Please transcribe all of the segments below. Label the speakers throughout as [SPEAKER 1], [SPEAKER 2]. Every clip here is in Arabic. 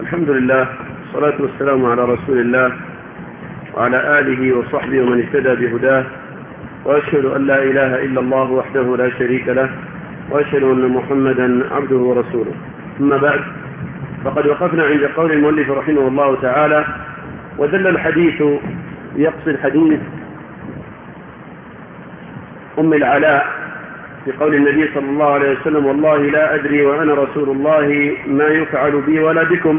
[SPEAKER 1] الحمد لله والصلاة والسلام على رسول الله وعلى آله وصحبه ومن اهتدى بهداه، وأشهد أن لا إله إلا الله وحده لا شريك له، وأشهد أن محمدا عبده ورسوله. ثم بعد، فقد وقفنا عند قول المؤلف رحمه الله تعالى: ودل الحديث يقصد الحديث أم العلاء في قول النبي صلى الله عليه وسلم: والله لا أدري وأنا رسول الله ما يفعل بي ولا بكم.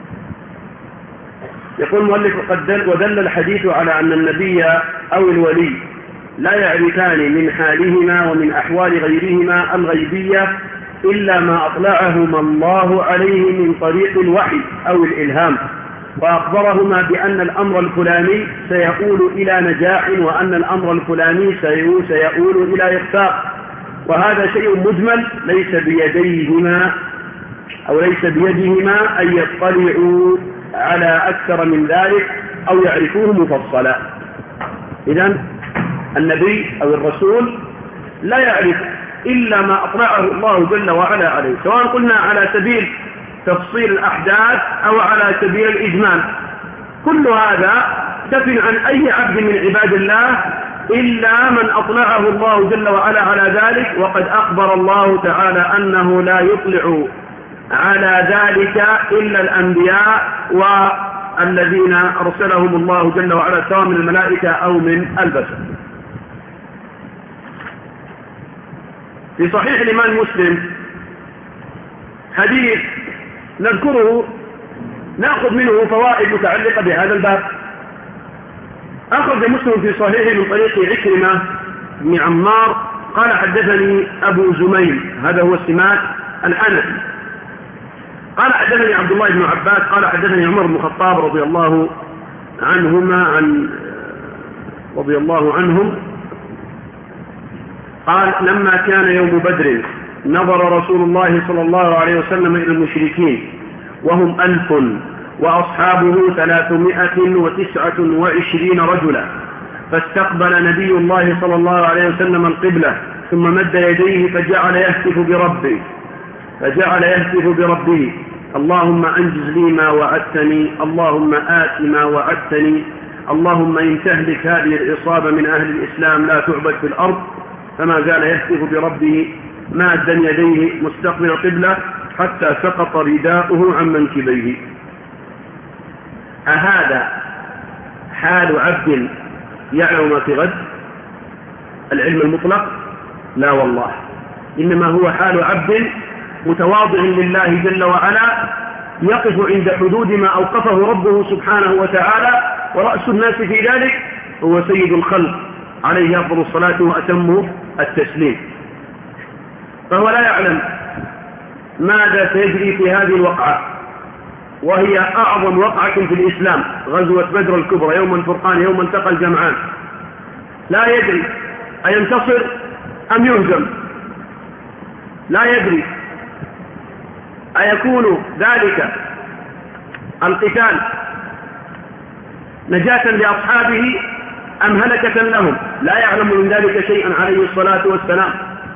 [SPEAKER 1] يقول المؤلف: ودل الحديث على أن النبي أو الولي لا يعرفان من حالهما ومن أحوال غيرهما الغيبية إلا ما أطلعهما الله عليه من طريق الوحي أو الإلهام، وأخبرهما بأن الأمر الفلاني سيؤول إلى نجاح وأن الأمر الفلاني سيؤول إلى إخفاق. وهذا شيء مجمل ليس بيديهما أو ليس بيدهما أن يطلعوا على أكثر من ذلك أو يعرفوه مفصلا. إذن النبي أو الرسول لا يعرف إلا ما أطلعه الله جل وعلا عليه، سواء قلنا على سبيل تفصيل الأحداث أو على سبيل الإجمال. كل هذا تفن عن أي عبد من عباد الله إلا من أطلعه الله جل وعلا على ذلك، وقد أخبر الله تعالى أنه لا يطلع على ذلك إلا الأنبياء والذين أرسلهم الله جل وعلا سواء من الملائكة أو من البشر. في صحيح الإمام مسلم حديث نذكره نأخذ منه فوائد متعلقة بهذا الباب. أخرج مسلم في صحيحه من طريق عكرمة بن عمار قال: حدثني أبو زميل، هذا هو السماك الأنسي، قال: حدثني عبد الله بن عباس قال: حدثني عمر بن الخطاب رضي الله عنهم قال: لما كان يوم بدر نظر رسول الله صلى الله عليه وسلم إلى المشركين وهم 1000 وأصحابه 329 رجلا، فاستقبل نبي الله صلى الله عليه وسلم القبلة ثم مد يديه فجعل يهتف بربه: اللهم أنجز لي ما وعدتني، اللهم آت ما وعدتني، اللهم إن تهلك هذه العصابة من أهل الإسلام لا تعبد في الأرض. فما زال يهتف بربه مادا يديه مستقبل القبلة حتى سقط رداؤه عن منكبيه. أهذا حال عبد يعلم ما في غد؟ العلم المطلق؟ لا والله، إنما هو حال عبد متواضع لله جل وعلا يقف عند حدود ما أوقفه ربه سبحانه وتعالى، ورأس الناس في ذلك هو سيد الخلق عليه أفضل الصلاة وأتم التسليم. فهو لا يعلم ماذا سيجري في هذه الوقعة، وهي أعظم وقعة في الإسلام، غزوة بدر الكبرى، يوم الفرقان، يوم التقى الجمعان. لا يدري أينتصر أم يهزم، لا يدري أيكون ذلك القتال نجاة لأصحابه أم هلكة لهم، لا يعلم من ذلك شيئا عليه الصلاة والسلام.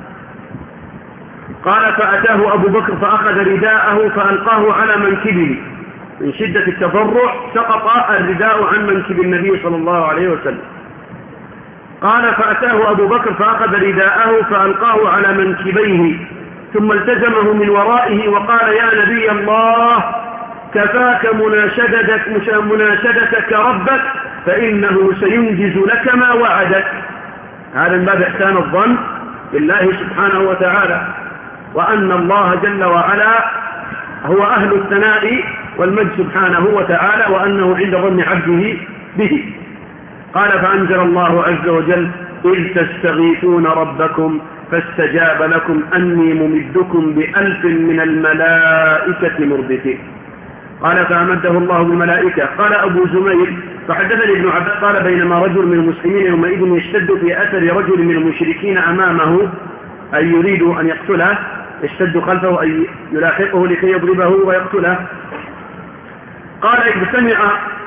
[SPEAKER 1] قال: فأتاه أبو بكر فأخذ رداءه فألقاه على منكبه، من شدة التضرع سقط الرداء عن منكب النبي صلى الله عليه وسلم. قال: فأتاه أبو بكر فأخذ رداءه فألقاه على منكبيه ثم التزمه من ورائه وقال: يا نبي الله، كفاك مناشدتك ربك فإنه سينجز لك ما وعدك. هذا من باب إحسان الظن بالله سبحانه وتعالى، وأن الله جل وعلا هو أهل الثناء والمجد سبحانه وتعالى، وأنه عند ظن عبده به. قال: فأنزل الله عز وجل: إذ تستغيثون ربكم فاستجاب لكم أني ممدكم ب1000 من الملائكة مردفين. قال: فأمده الله بالملائكة. قال أبو زميل: فحدثني ابن عباس قال: بينما رجل من المسلمين يومئذ يشتد في أثر رجل من المشركين أمامه، أي يريد أن يقتله، يشتد خلفه أي يلاحقه لكي يضربه ويقتله. قال: إذ سمع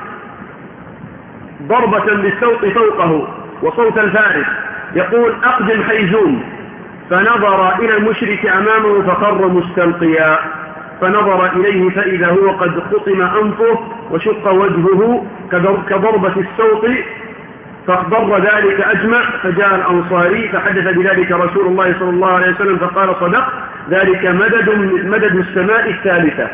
[SPEAKER 1] ضربة بالسوط فوقه وصوت الفارس يقول: أقدم حيزوم، فنظر إلى المشرك أمامه فخر مستلقيا. فنظر إليه فإذا هو قد خطم أنفه وشق وجهه كضربة السوط، فاخضر ذلك أجمع. فجاء الأنصاري فحدث بذلك رسول الله صلى الله عليه وسلم فقال: صدق، ذلك مدد السماء الثالثة.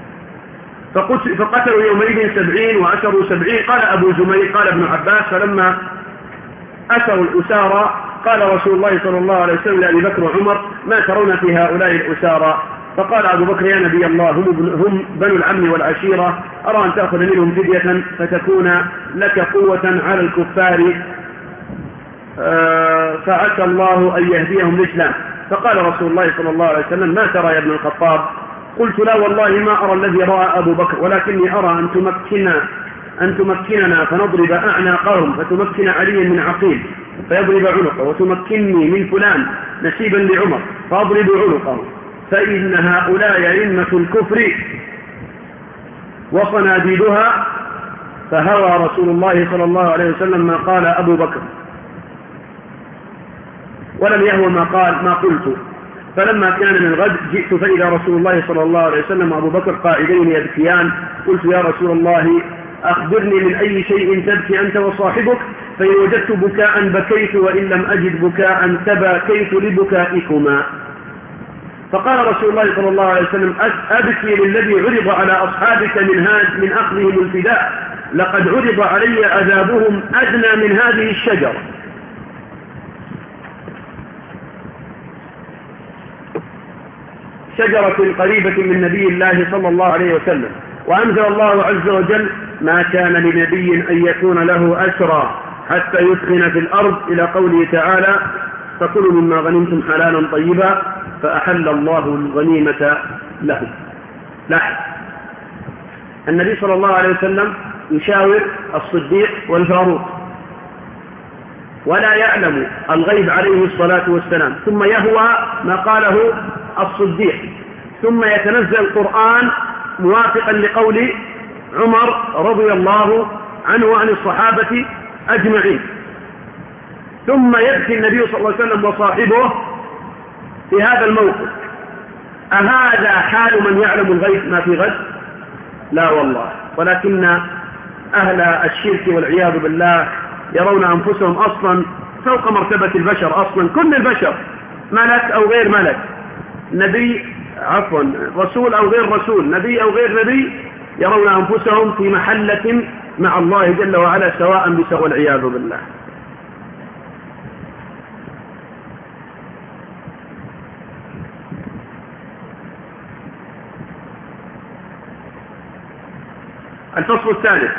[SPEAKER 1] فقتلوا يومئذ 70 وأسروا 70. قال أبو جميل: قال ابن عباس: فلما أسروا الأسارى قال رسول الله صلى الله عليه وسلم لأبي بكر وعمر: ما ترون في هؤلاء الأسارى؟ فقال أبو بكر: يا نبي الله، هم بنو العم والعشيرة، أرى أن تأخذ منهم فدية فتكون لك قوة على الكفار، فعسى الله أن يهديهم الإسلام. فقال رسول الله صلى الله عليه وسلم: ما ترى يا ابن الخطاب؟ قلت: لا والله ما أرى الذي رأى أبو بكر، ولكني أرى أن تمكننا فنضرب أعناقهم، فتمكن علي من عقيل فيضرب عنقه، وتمكنني من فلان نسيبا لعمر فأضرب عنقه، فإن هؤلاء أئمة الكفر وصناديدها. فهوى رسول الله صلى الله عليه وسلم ما قال أبو بكر، ولم يهوى ما قلت. فلما كان من غد جئت فإذا رسول الله صلى الله عليه وسلم وأبو بكر قاعدين يبكيان. قلت: يا رسول الله، أخبرني من أي شيء تبكي أنت وصاحبك؟ فإن وجدت بكاء بكيت، وإن لم أجد بكاء تباكيت لبكائكما. فقال رسول الله صلى الله عليه وسلم: أبكي للذي عرض على أصحابك من أخذهم الفداء، لقد عرض علي عذابهم أدنى من هذه الشجرة. شجرة قريبة من نبي الله صلى الله عليه وسلم. وأنزل الله عز وجل: ما كان لنبي أن يكون له أسرى حتى يثخن في الأرض، إلى قوله تعالى: فكلوا مما غنمتم حلالا طيبا، فأحل الله الغنيمة له. لاحظ، النبي صلى الله عليه وسلم يشاور الصديق والفاروق، ولا يعلم الغيب عليه الصلاة والسلام، ثم يهوى ما قاله الصديق، ثم يتنزل القرآن موافقا لقول عمر رضي الله عنه وعن الصحابة أجمعين، ثم يبكي النبي صلى الله عليه وسلم وصاحبه في هذا الموقف. أهذا حال من يعلم الغيب ما في غد؟ لا والله. ولكن أهل الشرك والعياذ بالله يرون أنفسهم أصلا فوق مرتبة البشر، أصلا كل البشر، ملك أو غير ملك، رسول أو غير رسول، نبي أو غير نبي، يرون أنفسهم في محلة مع الله جل وعلا سواء بسواء، والعياذ بالله. الفصل الثالث.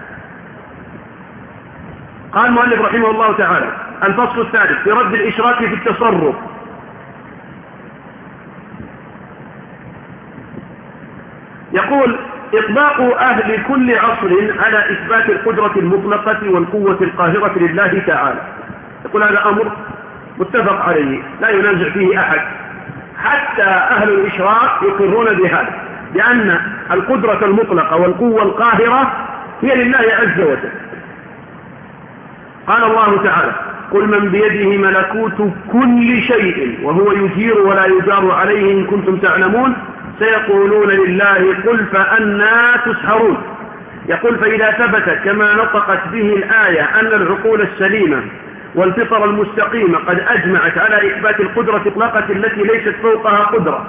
[SPEAKER 1] قال المؤلف رحمه الله تعالى: الفصل الثالث في رد الإشراك في التصرف. يقول: إطلاق أهل كل عصر على إثبات القدرة المطلقة والقوة القاهرة لله تعالى. يقول: هذا أمر متفق عليه لا ينازع فيه أحد، حتى أهل الإشراك يقرون بهذا، لأن القدرة المطلقة والقوة القاهرة هي لله عز وجل. قال الله تعالى: قل من بيده ملكوت كل شيء وهو يجير ولا يجار عليه إن كنتم تعلمون، سيقولون لله قل فأنى تسحرون. يقول: فإذا ثبت كما نطقت به الآية أن العقول السليمة والفطر المستقيمة قد أجمعت على إثبات القدرة الإطلاقة التي ليست فوقها قدرة،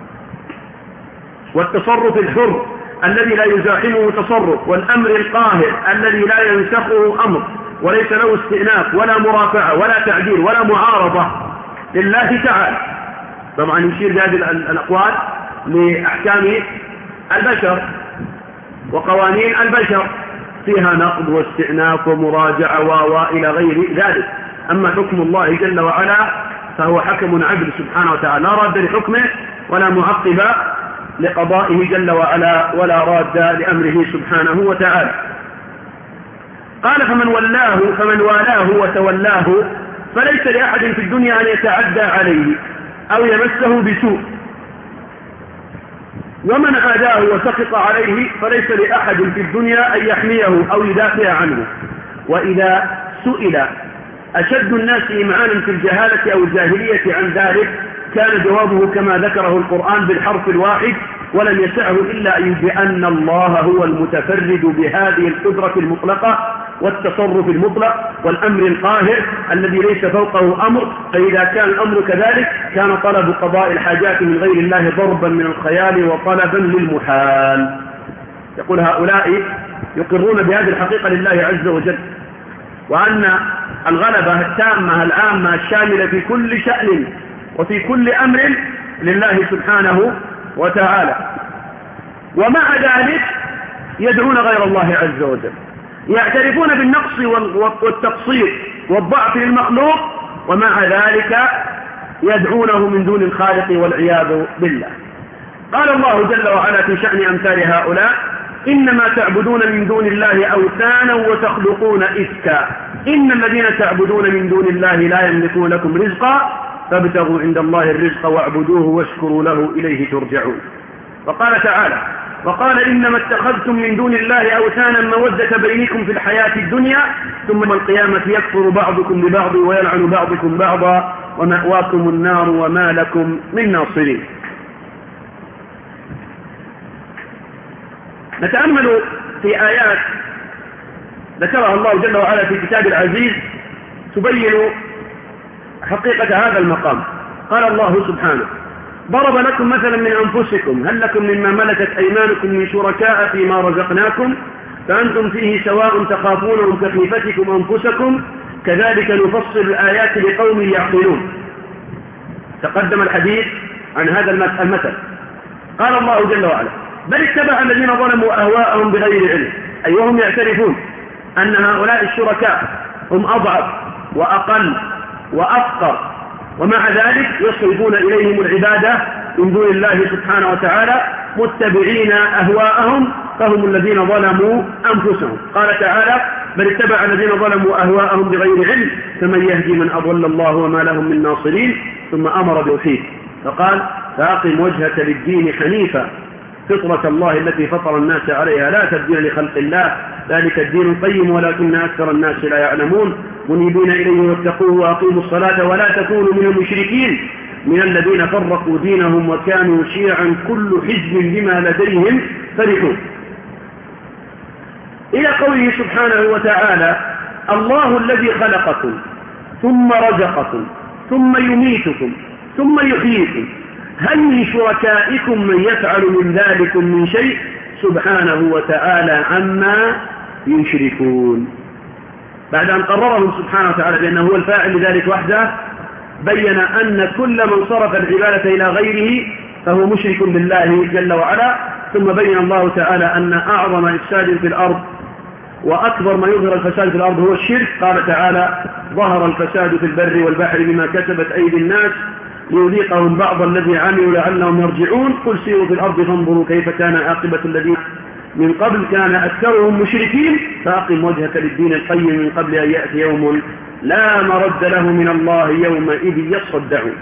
[SPEAKER 1] والتصرف الحر الذي لا يزاحمه تصرف، والأمر القاهر الذي لا ينسخه أمر وليس له استئناف ولا مرافعة ولا تعديل ولا معارضة لله تعالى. طبعا يشير هذه الأقوال لأحكام البشر وقوانين البشر، فيها نقض واستئناف ومراجعة وإلى غير ذلك. أما حكم الله جل وعلا فهو حكم عدل سبحانه وتعالى، لا راد لحكمه ولا معقب لقضائه جل وعلا ولا راد لأمره سبحانه وتعالى. قال: فمن والاه وتولاه فليس لأحد في الدنيا أن يتعدى عليه أو يمسه بسوء، ومن عاداه وسقط عليه فليس لأحد في الدنيا أن يحميه أو يدافع عنه. وإذا سئل أشد الناس إمعانا في الجهالة أو الجاهلية عن ذلك كان جوابه كما ذكره القرآن بالحرف الواحد: ولم يسعه إلا بأن الله هو المتفرد بهذه القدرة المطلقة والتصرف المطلق والأمر القاهر الذي ليس فوقه أمر. فإذا كان الأمر كذلك كان طلب قضاء الحاجات من غير الله ضربا من الخيال وطلبا للمحال. يقول هؤلاء يقرون بهذه الحقيقة لله عز وجل، وأن الغلبة التامة العامة الشاملة في كل شأن وفي كل أمر لله سبحانه وتعالى، ومع ذلك يدعون غير الله عز وجل، يعترفون بالنقص والتقصير والضعف للمخلوق، ومع ذلك يدعونه من دون الخالق والعياذ بالله. قال الله جل وعلا في شأن أمثال هؤلاء: إنما تعبدون من دون الله أوثانا وتخلقون إفكا إن الذين تعبدون من دون الله لا يملكون لكم رزقا فابتغوا عند الله الرزق واعبدوه واشكروا له إليه ترجعون. وقال تعالى: وقال إنما اتخذتم من دون الله أوثانا مودة بينكم في الحياة الدنيا ثم القيامة يكفر بعضكم ببعض ويلعن بعضكم بعضا ومأواكم النار وما لكم من ناصرين. نتأمل في آيات ذكرها الله جل وعلا في كتاب العزيز تبين حقيقة هذا المقام. قال الله سبحانه: ضرب لكم مثلا من أنفسكم هل لكم مما ملكت أيمانكم من شركاء فيما رزقناكم فأنتم فيه سواء تخافونهم كخيفتكم أنفسكم كذلك نفصل الآيات لقوم يعقلون. تقدم الحديث عن هذا المثل. قال الله جل وعلا: بل اتبع الذين ظلموا أهواءهم بغير علم، أي وهم يعترفون أن هؤلاء الشركاء هم أضعف وأقل وأفقر، ومع ذلك يصرفون إليهم العبادة من دون الله سبحانه وتعالى متبعين أهواءهم فهم الذين ظلموا أنفسهم. قال تعالى: بل اتبع الذين ظلموا أهواءهم بغير علم فمن يهدي من أضل الله وما لهم من ناصرين. ثم أمر بالتوحيد فقال: فأقم وجهك للدين حنيفا فطرة الله التي فطر الناس عليها لا تبديل لخلق الله ذلك الدين القيم ولكن أكثر الناس لا يعلمون منيبين إليه واتقوه وأقيموا الصلاة ولا تكونوا من المشركين من الذين فرقوا دينهم وكانوا شيعا كل حزب بما لديهم فرحون. إلى قوله سبحانه وتعالى: الله الذي خلقكم ثم رزقكم ثم يميتكم ثم يحييكم هل من شركائكم من يفعل من ذلكم من شيء سبحانه وتعالى عما يشركون. بعد أن قررهم سبحانه وتعالى بأنه هو الفاعل لذلك وحده بين أن كل من صرف العبادة إلى غيره فهو مشرك بالله جل وعلا. ثم بين الله تعالى أن أعظم إفساد في الأرض وأكبر ما يظهر الفساد في الأرض هو الشرك. قال تعالى: ظهر الفساد في البر والبحر بما كسبت أيدي الناس ليذيقهم بعض الذي عملوا لعلهم يرجعون قل سيروا في الأرض فانظروا كيف كان عاقبة الذين من قبل كان أكثرهم مشركين فأقم وجهك للدين القيم من قبل أن يأتي يوم لا مرد له من الله يومئذ يصدعون.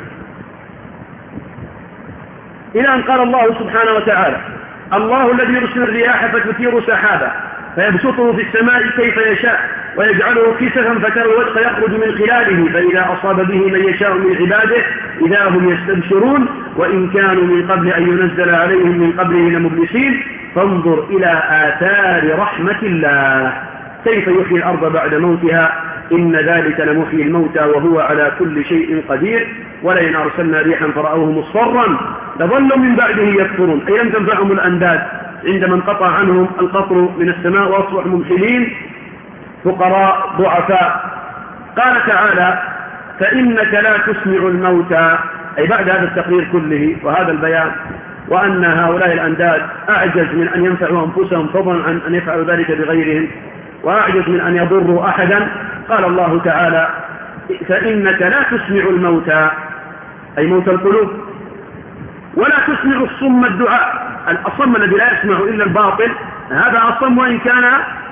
[SPEAKER 1] إلى أن قال الله سبحانه وتعالى: الله الذي يرسل الرياح فتثير سحابا فيبسطه في السماء كيف يشاء ويجعله كسفا فترى الودق يخرج من خلاله فإذا أصاب به من يشاء من عباده إذا هم يستبشرون وإن كانوا من قبل أن ينزل عليهم من قبله لمبلسين فانظر إلى آثار رحمة الله كيف يحيي الأرض بعد موتها إن ذلك لمحيي الموتى وهو على كل شيء قدير ولئن أرسلنا ريحا فرأوه مصفرا لظلوا من بعده يكفرون أي لم تنفعهم الأنداد عندما انقطع عنهم القطر من السماء وأصبحوا ممحلين فقراء ضعفاء. قال تعالى: فإنك لا تسمع الموتى أي بعد هذا التقرير كله وهذا البيان وأن هؤلاء الأنداد أعجز من أن ينفعوا أنفسهم فضلا عن أن يفعلوا ذلك بغيرهم وأعجز من أن يضروا أحدا. قال الله تعالى: فإنك لا تسمع الموتى أي موت القلوب ولا تسمع الصم الدعاء الأصم الذي لا يسمع إلا الباطل هذا أصم وإن كان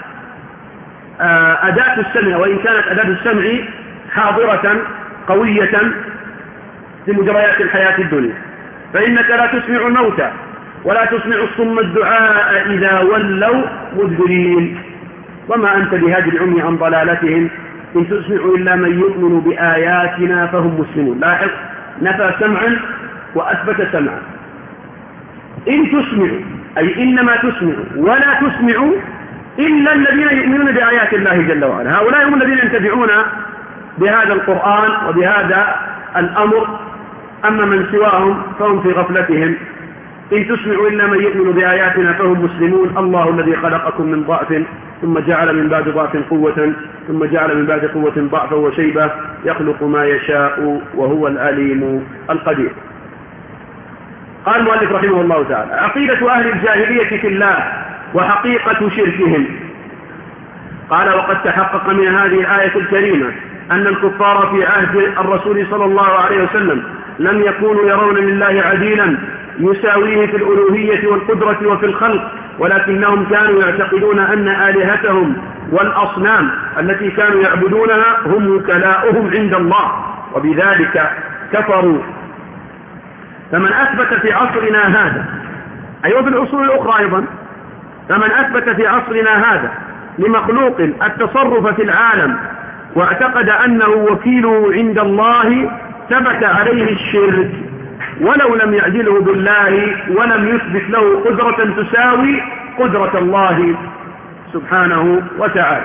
[SPEAKER 1] أداة السمع وإن كانت أداة السمع حاضرة قوية لمجريات الحياة الدنيا. فإنك لا تسمع الموتى ولا تسمع الصم الدعاء إذا ولوا مدبرين وما أنت بهادي العمي عن ضلالتهم إن تسمع إلا من يؤمن بآياتنا فهم مسلمون. لاحظ نفى سمعا وأثبت سمعا إن تسمعوا أي إنما تسمعوا ولا تسمعوا إلا الذين يؤمنون بآيات الله جل وعلا. هؤلاء هم الذين ينتفعون بهذا القرآن وبهذا الأمر، أما من سواهم فهم في غفلتهم. إن تسمعوا إلا من يؤمن بآياتنا فهم مسلمون. الله الذي خلقكم من ضعف ثم جعل من بعد ضعف قوة ثم جعل من بعد قوة ضعفا وشيبة يخلق ما يشاء وهو العليم القدير. قال المؤلف رحمه الله تعالى: عقيدة أهل الجاهلية في الله وحقيقة شركهم. قال: وقد تحقق من هذه الآية الكريمة أن الكفار في عهد الرسول صلى الله عليه وسلم لم يكونوا يرون لله عديلا يساويه في الألوهية والقدرة وفي الخلق، ولكنهم كانوا يعتقدون أن آلهتهم والأصنام التي كانوا يعبدونها هم وكلاؤهم عند الله، وبذلك كفروا. فمن أثبت في عصرنا هذا، أيوة في العصور الأخرى أيضا، فمن أثبت في عصرنا هذا لمخلوق التصرف في العالم واعتقد أنه وكيله عند الله ثبت عليه الشرك، ولو لم يعدله بالله ولم يثبت له قدرة تساوي قدرة الله سبحانه وتعالى.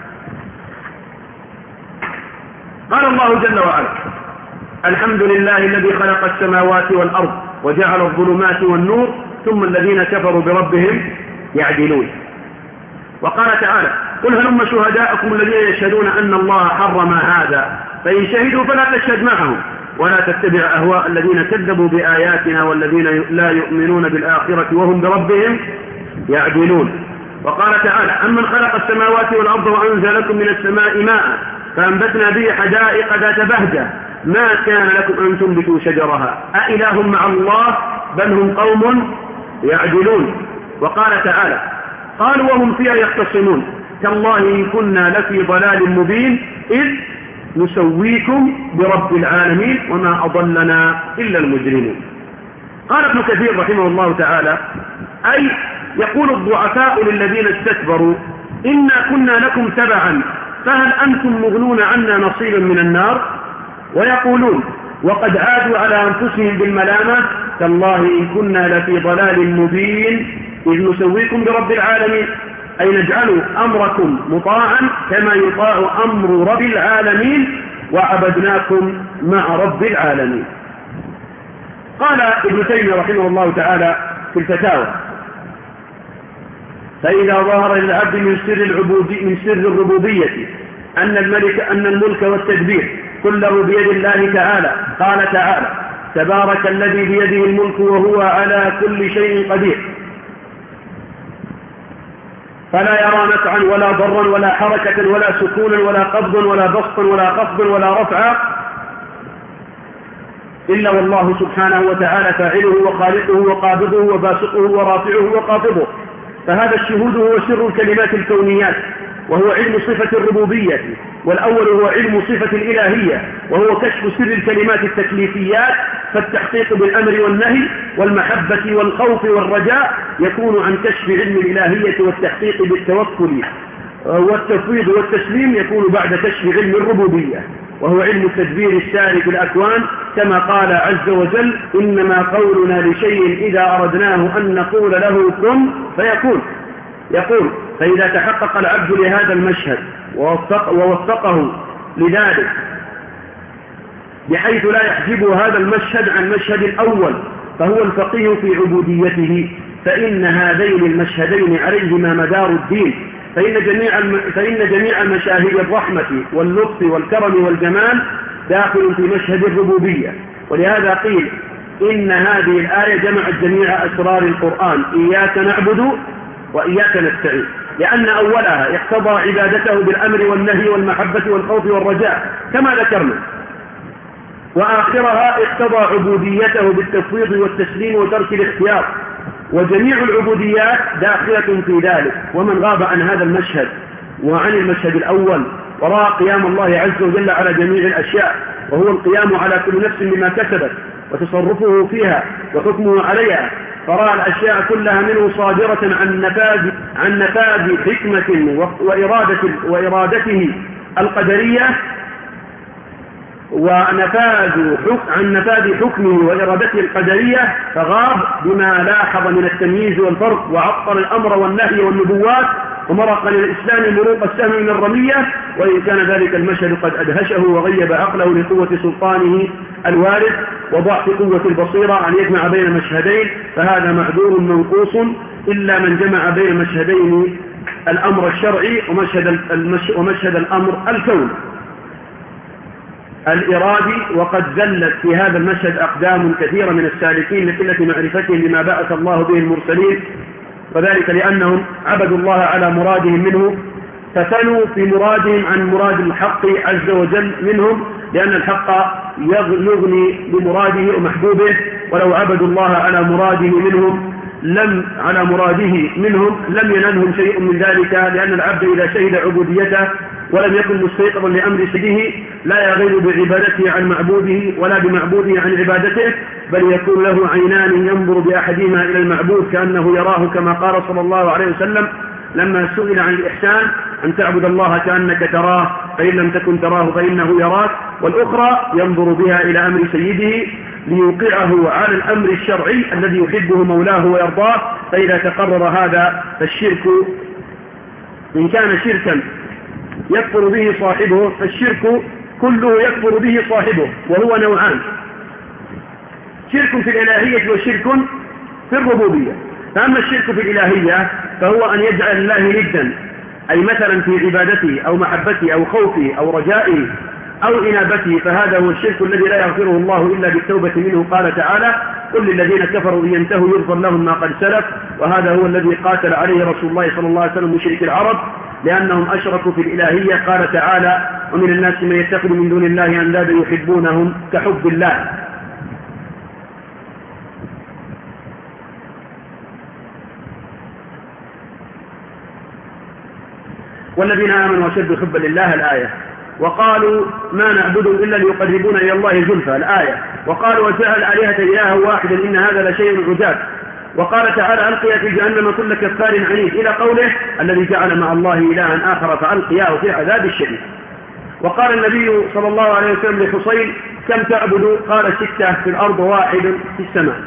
[SPEAKER 1] قال الله جل وعلا: الحمد لله الذي خلق السماوات والأرض وجعل الظلمات والنور ثم الذين كفروا بربهم يعدلون. وقال تعالى: قل هلم شهداءكم الذين يشهدون أن الله حرم هذا فإن شهدوا فلا تشهد معهم ولا تتبع أهواء الذين كذبوا بآياتنا والذين لا يؤمنون بالآخرة وهم بربهم يعدلون. وقال تعالى: أمن خلق السماوات والأرض وأنزل لكم من السماء ماء فأنبتنا به حدائق ذات بهجة ما كان لكم أن تنبتوا شجرها أإله مع الله بل هم قوم يعدلون. وقال تعالى: قالوا وهم فيها يختصمون تالله إن كنا لفي ضلال مبين إذ نسويكم برب العالمين وما أضلنا إلا المجرمون. قال ابن كثير رحمه الله تعالى: أي يقول الضعفاء للذين استكبروا إنا كنا لكم تبعا فهل أنتم مغنون عنا نصيبا من النار؟ ويقولون وقد عادوا على أنفسهم بالملامة تالله إن كنا لفي ضلال مبين إذ نسويكم برب العالمين، أي نجعل أمركم مطاعا كما يطاع أمر رب العالمين وعبدناكم مع رب العالمين. قال ابن تيمية رحمه الله تعالى في الفتاوى: فإذا ظهر للعبد من سر الربوبية أن الملك والتدبير كله بيد الله تعالى، قال تعالى: تبارك الذي بيده الملك وهو على كل شيء قدير، فلا يرى نفعا ولا ضرا ولا حركة ولا سكونا ولا قبض ولا بسطا ولا خفض ولا رفعا إلا والله سبحانه وتعالى فاعله وخالقه وقابضه وباسطه ورافعه وقابضه. فهذا الشهود هو سر الكلمات الكونيات، وهو علم صفة الربوبية، والأول هو علم صفة الإلهية وهو كشف سر الكلمات التكليفيات، فالتحقيق بالأمر والنهي والمحبة والخوف والرجاء يكون عن كشف علم الإلهية، والتحقيق بالتوكل والتفويض والتسليم يكون بعد كشف علم الربوبية وهو علم التدبير الساري في الأكوان، كما قال عز وجل: إنما قولنا لشيء إذا أردناه أن نقول له كن فيكون. يقول: فإذا تحقق العبد لهذا المشهد ووفقه لذلك بحيث لا يحجب هذا المشهد عن المشهد الأول فهو الفقيه في عبوديته، فإن هذين المشهدين عليهما مدار الدين، فإن جميع مشاهد الرحمة واللطف والكرم والجمال داخل في مشهد الربوبية. ولهذا قيل إن هذه الآية جمعت جميع أسرار القرآن: إياك نعبد وإياك نستعين، لأن أولها يقتضى عبادته بالأمر والنهي والمحبة والخوف والرجاء كما ذكرنا، وآخرها اقتضى عبوديته بالتفويض والتسليم وترك الاختيار، وجميع العبوديات داخلة في ذلك. ومن غاب عن هذا المشهد وعن المشهد الأول ورأى قيام الله عز وجل على جميع الأشياء، وهو القيام على كل نفس بما كسبت وتصرفه فيها وحكمه عليها، فرأى الأشياء كلها منه صادرة عن نفاذ حكمة وإرادته القدرية، عن نفاذ حكمه وإرادته القدرية، فغاب بما لاحظ من التمييز والفرق، وعطل الأمر والنهي والنبوات، ومرق للإسلام مروق السهم من الرمية، وإن كان ذلك المشهد قد أدهشه وغيب عقله لقوة سلطانه الوارد وضعف قوة البصيرة أن يجمع بين مشهدين، فهذا معذور منقوص إلا من جمع بين مشهدين الأمر الشرعي ومشهد الأمر الكون الإرادي. وقد زلت في هذا المشهد أقدام كثيرة من السالكين لقلة معرفتهم بما بعث الله به المرسلين، وذلك لأنهم عبدوا الله على مرادهم منه، فثنوا في مرادهم عن مراد الحق عز وجل منهم، لأن الحق يغني بمراده ومحبوبه، ولو عبدوا الله على مراده منهم لم ينلهم شيء من ذلك، لأن العبد إذا شهد عبوديته ولم يكن مستيقظا لأمر سيده لا يغير بعبادته عن معبوده ولا بمعبوده عن عبادته، بل يكون له عينان ينظر بأحدهما إلى المعبود كأنه يراه، كما قال صلى الله عليه وسلم لما سئل عن الإحسان أن تعبد الله كأنك تراه فإن لم تكن تراه فإنه يراك، والأخرى ينظر بها إلى أمر سيده ليوقعه على الأمر الشرعي الذي يحبه مولاه ويرضاه. فإذا تقرر هذا فالشرك إن كان شركا يكفر به صاحبه، فالشرك كله يكفر به صاحبه، وهو نوعان: شرك في الإلهية وشرك في الربوبية. فأما الشرك في الإلهية فهو أن يجعل الله ندا، أي مثلا في عبادته أو محبته أو خوفه أو رجائه أو إنابته، فهذا هو الشرك الذي لا يغفره الله إلا بالتوبة منه. قال تعالى: قل للذين كفروا إن ينتهوا يغفر لهم ما قد سلف، وهذا هو الذي قاتل عليه رسول الله صلى الله عليه وسلم مشرك العرب، لأنهم أشركوا في الإلهية. قال تعالى: ومن الناس من يتخذ من دون الله أندادا يحبونهم كحب الله. والذين آمنوا أشد حبا لله الآية. وقالوا ما نعبدهم إلا ليقربونا إلى الله زلفى الآية. وقالوا وجعل الآلهة إلها واحدا إن هذا لشيء عجاب. وقال تعالى: ألقيا في جهنم كل كفار عنيد، إلى قوله: الذي جعل مع الله إلها آخر فألقياه في عذاب الشديد. وقال النبي صلى الله عليه وسلم لحصين: كم تعبد؟ قال: 6 في الأرض واحد في السماء.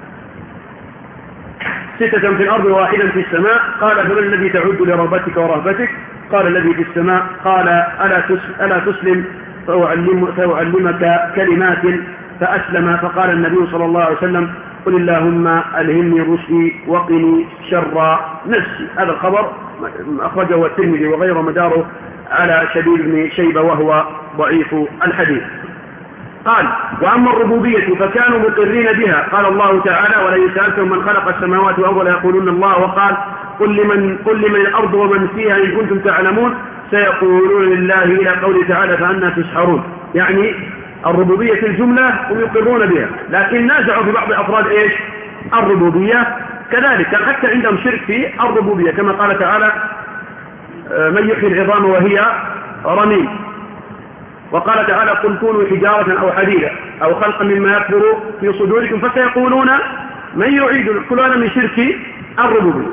[SPEAKER 1] 6 في الأرض واحدا في السماء. قال: فمن الذي تعد لرغبتك ورهبتك؟ قال: الذي في السماء. قال: ألا تسلم فأعلمك كلمات؟ فأسلم. فقال النبي صلى الله عليه وسلم: قل اللهم ألهمني رشدي وقني شر نفسي. هذا الخبر أخرجه الترمذي وغيره، مداره على شبيب بن شيبة وهو ضعيف الحديث. قال: وأما الربوبية فكانوا مقرين بها. قال الله تعالى: ولئن سألتم من خلق السماوات والأرض ليقولون الله. وقال: قل لمن الأرض ومن فيها إن كنتم تعلمون سيقولون لله، إلى قوله تعالى: فأنى تسحرون. يعني الربوبية في الجملة هم يقرون بها، لكن نازعوا في بعض أفراد الربوبية كذلك، حتى عندهم شرك في الربوبية، كما قال تعالى: من يحيي العظام وهي رميم. وقال تعالى: قل كونوا حجارة أو حديدا أو خلقا مما يكبر في صدوركم فسيقولون من يعيد. كل هذا من شرك الربوبية.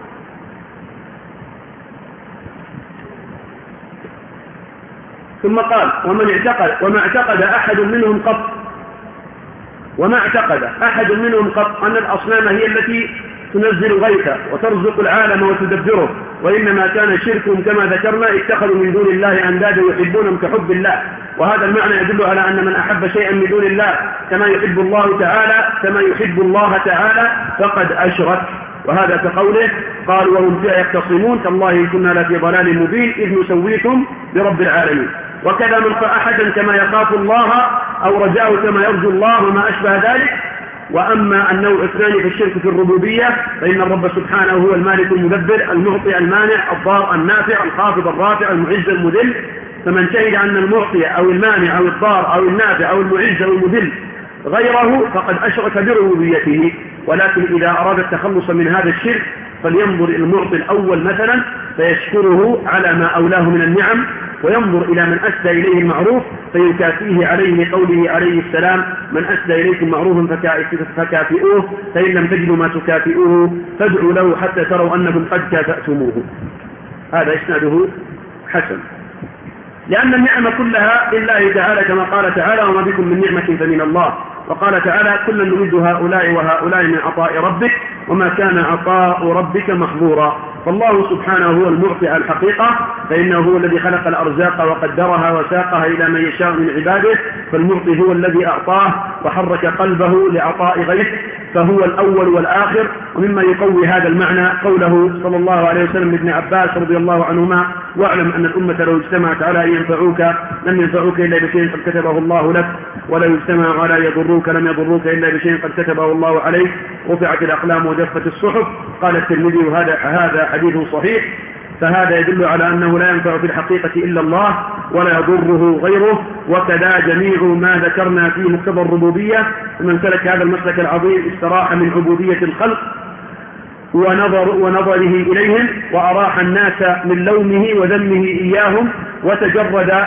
[SPEAKER 1] ثم قال: وما اعتقد أحد منهم قط أن الأصنام هي التي تنزل غيثا وترزق العالم وتدبره، وإنما كان شركهم كما ذكرنا اتخذوا من دون الله أندادا يحبونهم كحب الله. وهذا المعنى يدل على أن من أحب شيئا من دون الله كما يحب الله تعالى فقد أشرك. وهذا كقوله: قالوا وهم فيها يختصمون تالله إن كنا لفي ضلال مبين إذ نسويكم برب العالمين. وكذا من أحدا كما يخاف الله أو رجاه كما يرجو الله وما أشبه ذلك. وأما النوع الثاني في الشرك في الربوبية فإن الرب سبحانه هو المالك المدبر المعطي المانع الضار النافع الخافض الرافع المعز المذل. فمن شهد أن المعطي أو المانع أو الضار أو النافع أو المعز أو المذل غيره فقد أشرك بربوبيته. ولكن إذا أراد التخلص من هذا الشرك فلينظر إلى المعطي الأول مثلا فيشكره على ما أولاه من النعم، وينظر إلى من أسدى إليه المعروف فيكافيه عليه، لقوله عليه السلام: من أسدى إليكم معروفا فكافئوه، فإن لم تجدوا ما تكافئوه فادعوا له حتى تروا أنكم قد كافأتموه. هذا إسناده حسن. لأن النعم كلها لله تعالى كما قال تعالى وما بكم من نعمة فمن الله. وقال تعالى كلا نمد هؤلاء وهؤلاء من عطاء ربك وما كان عطاء ربك محظورا. فالله سبحانه هو المعطي الحقيقة، فإنه هو الذي خلق الأرزاق وقدرها وساقها إلى من يشاء من عباده، فالمعطي هو الذي أعطاه وحرك قلبه لعطاء غيره، فهو الأول والآخر. ومما يقوي هذا المعنى قوله صلى الله عليه وسلم لابن عباس رضي الله عنهما: واعلم أن الأمة لو اجتمعت على أن ينفعوك لم ينفعوك إلا بشيء قد كتبه الله لك، ولو اجتمعوا على يضروك لم يضروك إلا بشيء قد كتبه الله عليك، رفعت الأقلام وجفت الصحف. قال الترمذي: هذا حديث صحيح. فهذا يدل على أنه لا ينفع في الحقيقة إلا الله ولا يضره غيره، وكذا جميع ما ذكرنا فيه مقتضى الربوبية. ومن سلك هذا المسلك العظيم استراح من عبودية الخلق ونظره إليهم، وأراح الناس من لومه وذمه إياهم، وتجرد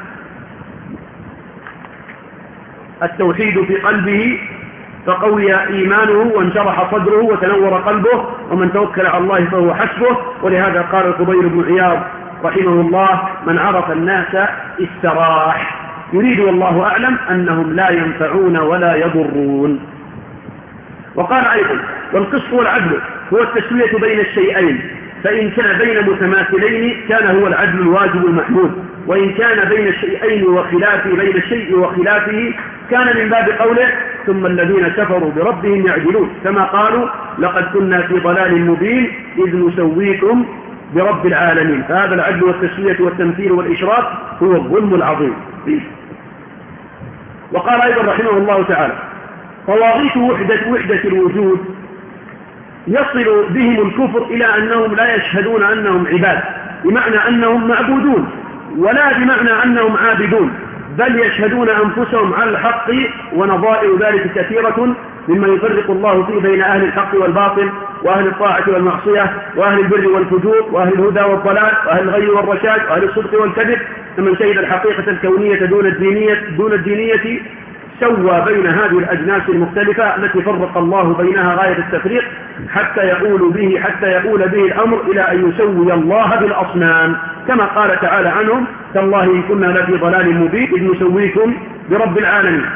[SPEAKER 1] التوحيد في قلبه فقوي إيمانه وانشرح صدره وتنور قلبه، ومن توكل على الله فهو حسبه. ولهذا قال الفضيل بن عياض رحمه الله: من عرف الناس استراح. يريد والله أعلم أنهم لا ينفعون ولا يضرون. وقال أيضا: والقسط والعدل هو التسوية بين الشيئين، فإن كان بين متماثلين كان هو العدل الواجب المحمود، وإن كان بين الشيئين بين الشيء وخلافه كان من باب قوله: ثم الذين كفروا بربهم يعدلون، كما قالوا: لقد كنا في ضلال مبين إذ نسويكم برب العالمين. فهذا العدل والتسوية والتمثيل والإشراك هو الظلم العظيم. وقال أيضا رحمه الله تعالى: طواغيت وحدة الوجود يصل بهم الكفر إلى أنهم لا يشهدون أنهم عباد بمعنى أنهم معبودون، ولا بمعنى أنهم عابدون، بل يشهدون أنفسهم على الحق، ونظائر ذلك كثيرة مما يفرق الله فيه بين أهل الحق والباطل، وأهل الطاعة والمعصية، وأهل البر والفجور، وأهل الهدى والضلال، وأهل الغي والرشاد، وأهل الصدق والكذب. فمن شهد الحقيقة الكونية دون الدينية سوى بين هذه الأجناس المختلفة التي فرق الله بينها غاية التفريق، حتى يؤول به الأمر إلى أن يسوي الله بالأصنام، كما قال تعالى عنهم: تالله إن كنا لفي ضلال مبين إذ نسويكم برب العالمين.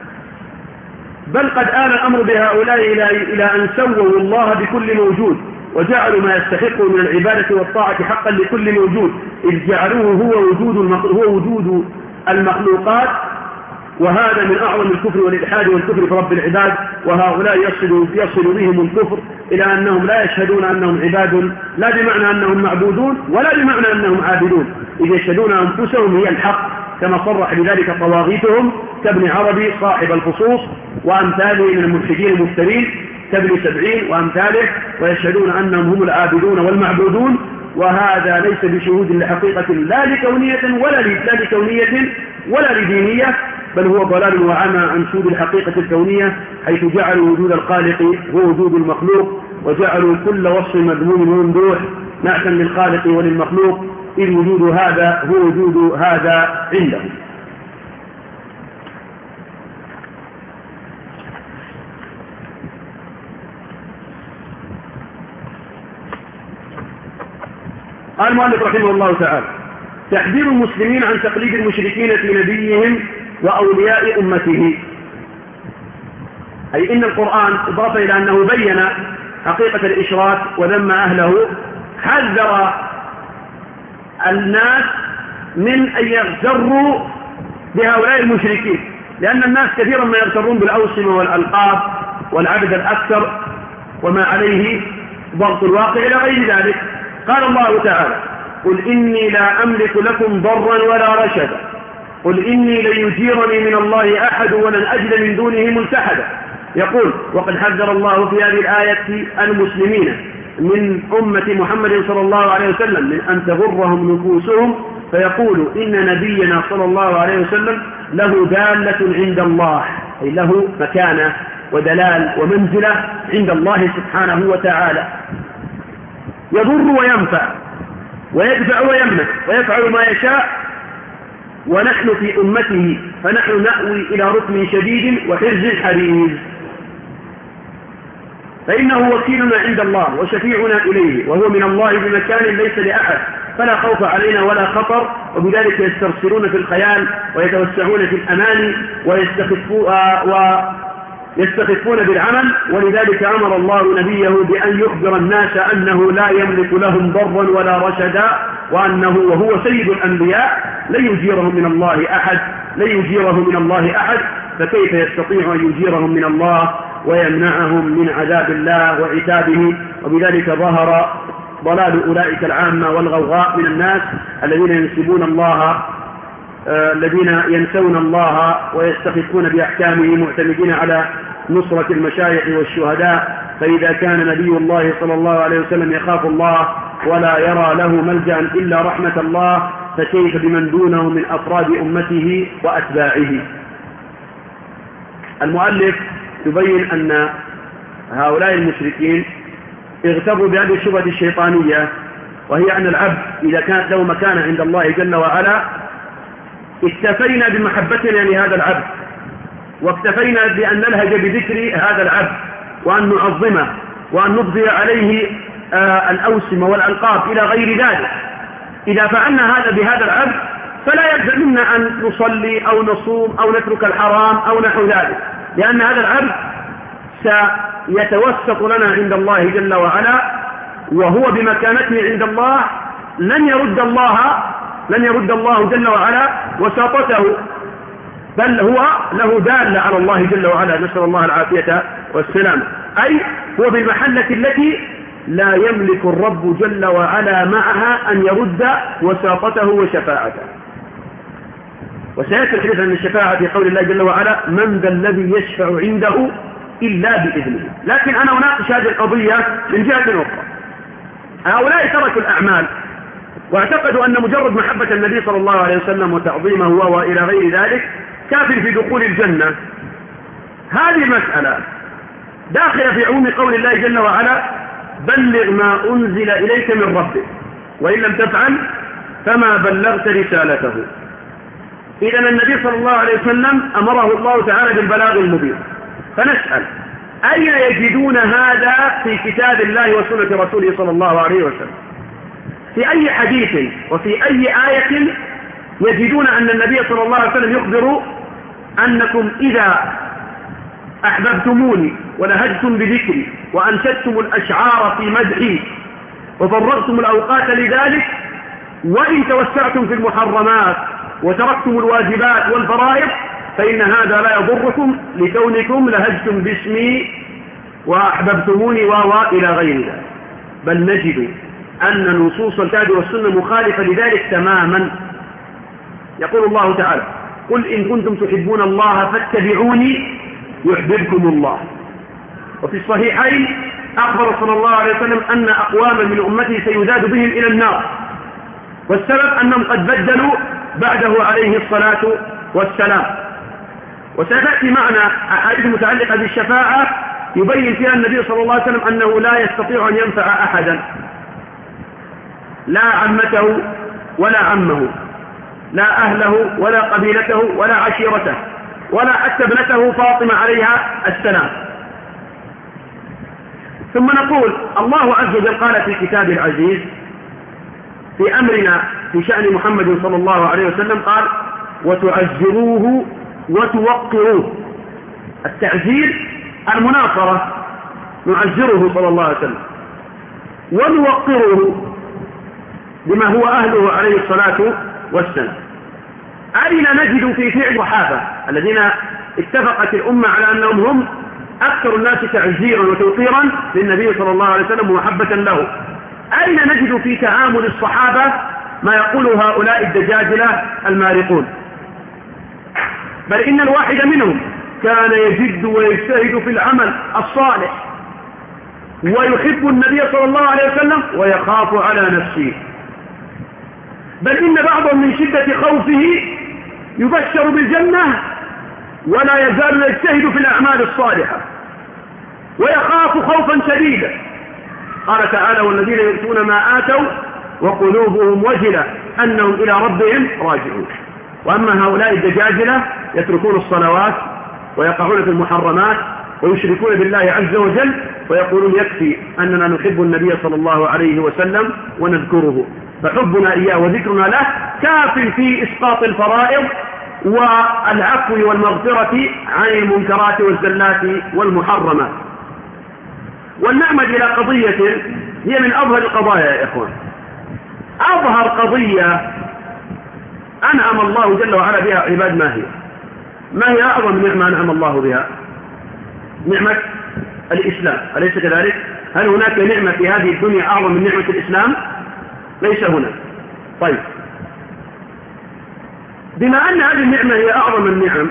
[SPEAKER 1] بل قد آل الأمر بهؤلاء إلى أن سووا الله بكل موجود، وجعلوا ما يستحقه من العبادة والطاعة حقا لكل موجود، إذ جعلوه هو وجود المخلوقات. وهذا من أعظم الكفر والإلحاد والكفر برب العباد. وهؤلاء يصل بهم الكفر إلى أنهم لا يشهدون أنهم عباد، لا بمعنى أنهم معبودون ولا بمعنى أنهم عابدون، إذ يشهدون أنفسهم هي الحق، كما صرح بذلك طواغيتهم كابن عربي صاحب الفصوص وأمثاله من الملحدين المفترين كابن سبعين وأمثاله، ويشهدون أنهم هم العابدون والمعبودون. وهذا ليس بشهود لحقيقة لا لكونية ولا لدينية، بل هو ضلال وعمى عن شهود الحقيقة الكونية، حيث جعلوا وجود الخالق هو وجود المخلوق، وجعلوا كل وصف مذموم وممدوح نعتا للخالق وللمخلوق، إذ وجود هذا هو وجود هذا عندهم. قال المؤلف رحمه الله تعالى: تحذير المسلمين عن تقليد المشركين في نبيهم وأولياء أمته. أي إن القرآن إضافة إلى أنه بين حقيقة الإشراك وذم أهله، حذر الناس من أن يغتروا بهؤلاء المشركين، لأن الناس كثيرا ما يغترون بالأوصمة والألقاب والعدد الأكثر وما عليه ضغط الواقع إلى غير ذلك. قال الله تعالى: قل إني لا أملك لكم ضرا ولا رشدا، قل إني لن يجيرني من الله أحد ولن أجد من دونه ملتحدا. يقول: وقد حذر الله في هذه الآية المسلمين من أمة محمد صلى الله عليه وسلم من أن تغرهم نفوسهم، فيقول إن نبينا صلى الله عليه وسلم له دالة عند الله، أي له مكانة ودلال ومنزلة عند الله سبحانه وتعالى، يضر وينفع ويدفع ويمنع ويفعل ما يشاء، ونحن في أمته فنحن نأوي إلى ركن شديد وحرز حريز، فإنه وكيلنا عند الله وشفيعنا إليه، وهو من الله بمكان ليس لأحد، فلا خوف علينا ولا خطر، وبذلك يسترسلون في الخيال ويتوسعون في الأماني ويستخفون بالعمل. ولذلك أمر الله نبيه بأن يخبر الناس أنه لا يملك لهم ضرا ولا رشدا، وأنه وهو سيد الأنبياء لن يجيرهم من الله أحد، فكيف يستطيع أن يجيرهم من الله ويمنعهم من عذاب الله وعتابه؟ وبذلك ظهر ضلال أولئك العامة والغوغاء من الناس الذين ينسون الله ويستخفون بأحكامه معتمدين على نصرة المشايخ والشهداء. فإذا كان نبي الله صلى الله عليه وسلم يخاف الله ولا يرى له ملجأ إلا رحمة الله، فكيف بمن دونه من أفراد أمته وأتباعه؟ المؤلف يبين أن هؤلاء المشركين اغتروا بهذه الشبهة الشيطانية، وهي أن العبد إذا كانت له مكانة عند الله جل وعلا اكتفينا بمحبتنا لهذا العبد، واكتفينا بأن نلهج بذكر هذا العبد وأن نعظمه وأن نبذي عليه الأوسمة والألقاب إلى غير ذلك. إذا فعلنا هذا بهذا العبد فلا يلزم منا أن نصلي أو نصوم أو نترك الحرام أو نحو ذلك، لأن هذا العبد سيتوسط لنا عند الله جل وعلا، وهو بمكانته عند الله لن يرد الله جل وعلا وساطته، بل هو له دالة على الله جل وعلا، نسأل الله العافية والسلام. أي هو بالمحلة التي لا يملك الرب جل وعلا معها أن يرد وساطته وشفاعته. وسيأتي الحديث عن الشفاعة في قول الله جل وعلا: من ذا الذي يشفع عنده إلا بإذنه. لكن أنا أناقش هذه القضية من جهة أخرى. هؤلاء تركوا الأعمال واعتقدوا أن مجرد محبة النبي صلى الله عليه وسلم وتعظيمه وإلى غير ذلك كافٍ في دخول الجنة. هذه المسألة داخلة في عموم قول الله جل وعلا: بلغ ما أنزل إليك من ربك وإن لم تفعل فما بلغت رسالته. إذن النبي صلى الله عليه وسلم أمره الله تعالى بالبلاغ المبين. فنسأل: أين يجدون هذا في كتاب الله وسنة رسوله صلى الله عليه وسلم؟ في أي حديث وفي أي آية يجدون أن النبي صلى الله عليه وسلم يخبر أنكم إذا أحببتموني ولهجتم بذكري وأنشدتم الأشعار في مدحي وفرغتم الأوقات لذلك، وإن توسعتم في المحرمات وتركتم الواجبات والفرائض، فإن هذا لا يضركم لكونكم لهجتم باسمي وأحببتموني إلى غير ذلك؟ بل نجد أن نصوص الكتاب والسنة مخالفة لذلك تماما. يقول الله تعالى: قل إن كنتم تحبون الله فاتبعوني يحببكم الله. وفي الصحيحين أخبر صلى الله عليه وسلم أن أقواما من أمته سيزاد بهم إلى النار، والسبب أنهم قد بدلوا بعده عليه الصلاة والسلام. وستأتي معنا أحاديث متعلقة بالشفاعة يبين فيها النبي صلى الله عليه وسلم أنه لا يستطيع أن ينفع أحدا، لا عمته ولا عمه، لا أهله ولا قبيلته ولا عشيرته، ولا حتى ابنته فاطمة عليها السلام. ثم نقول: الله عز وجل قال في كتابه العزيز في أمرنا في شأن محمد صلى الله عليه وسلم، قال: وتعزروه وتوقروه. التعزير المناصرة، نعزره صلى الله عليه وسلم، ونوقره بما هو أهله عليه الصلاة والسلام. أين نجد في فعل الصحابة الذين اتفقت الأمة على أنهم هم أكثر الناس تعزيرا وتوقيرا للنبي صلى الله عليه وسلم ومحبة له؟ أين نجد في تعامل الصحابة ما يقول هؤلاء الدجاجلة المارقون؟ بل إن الواحد منهم كان يجد ويجتهد في العمل الصالح ويحب النبي صلى الله عليه وسلم ويخاف على نفسه، بل إن بعضهم من شدة خوفه يبشر بالجنة ولا يزال يجتهد في الأعمال الصالحة ويخاف خوفا شديدا. قال تعالى: والذين يؤتون ما آتوا وقلوبهم وجلة أنهم إلى ربهم راجعون. وأما هؤلاء الدجاجلة يتركون الصلوات ويقعون في المحرمات ويشركون بالله عز وجل، ويقولون يكفي أننا نحب النبي صلى الله عليه وسلم ونذكره، فحبنا إياه وذكرنا له كاف في إسقاط الفرائض والعفو والمغفرة عن المنكرات والزلات والمحرمات. ولنعمد إلى قضية هي من أظهر القضايا يا إخوان. أظهر قضية أنعم الله جل وعلا بها عباد ما هي أعظم نعمة أنعم الله بها؟ نعمة الإسلام، أليس كذلك؟ هل هناك نعمة في هذه الدنيا أعظم من نعمة الإسلام؟ ليس هنا. طيب، بما أن هذه النعمة هي أعظم النعم،